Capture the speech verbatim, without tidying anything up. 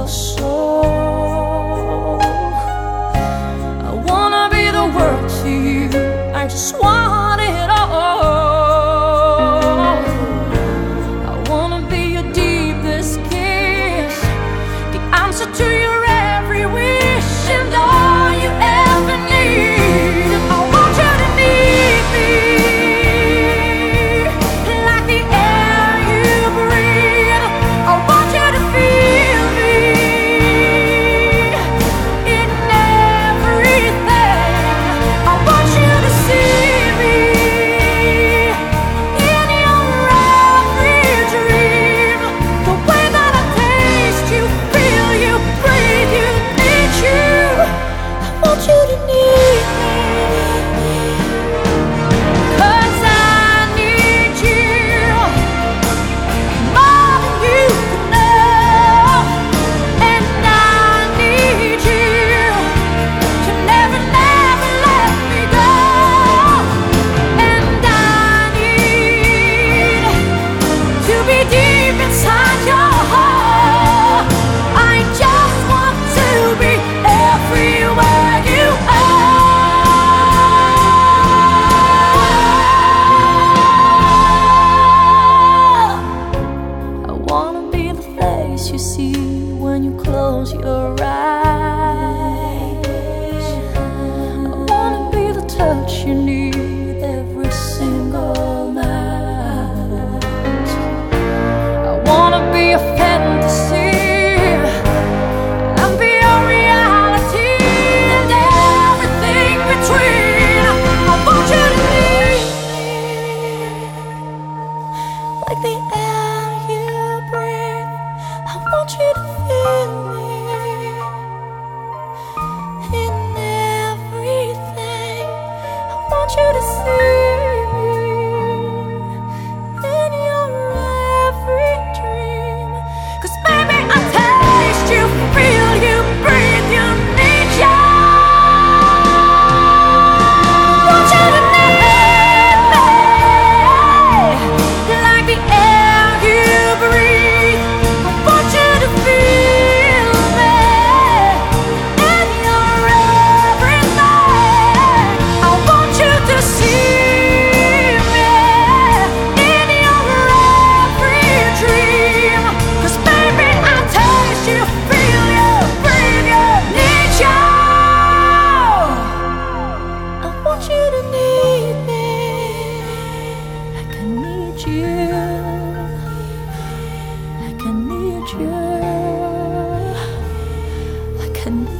your soul. I wanna be the world to you, I just want it all. I wanna be your deepest kiss, the answer to your every wish and all you ever need. I want you to need me like the air you breathe. I want you to feel me in everything. I want you to see me in your every dream. The way that I taste you, feel you, breathe you, need you. I want you to need me, 'cause I need you more than you can know. And I need you to never, never let me go. And I need to be deep inside your heart. I just want to be everywhere you are. I wanna be the face you see when you close your eyes. I wanna be the touch you need every single night. I wanna be a fantasy and be a reality and everything between. I want you to need me like the air you breathe. I want you to feel me in everything. I want you to see me in your every dream. 'Cause baby, I taste you, feel you, breathe you, need you. Want you to need me like the air you breathe. I want you to feel me in your everything. I want you to see me in your every dream. 'Cause baby, I taste you, feel you, breathe you, need you. I want you to need me like I need you, like I need you, like I need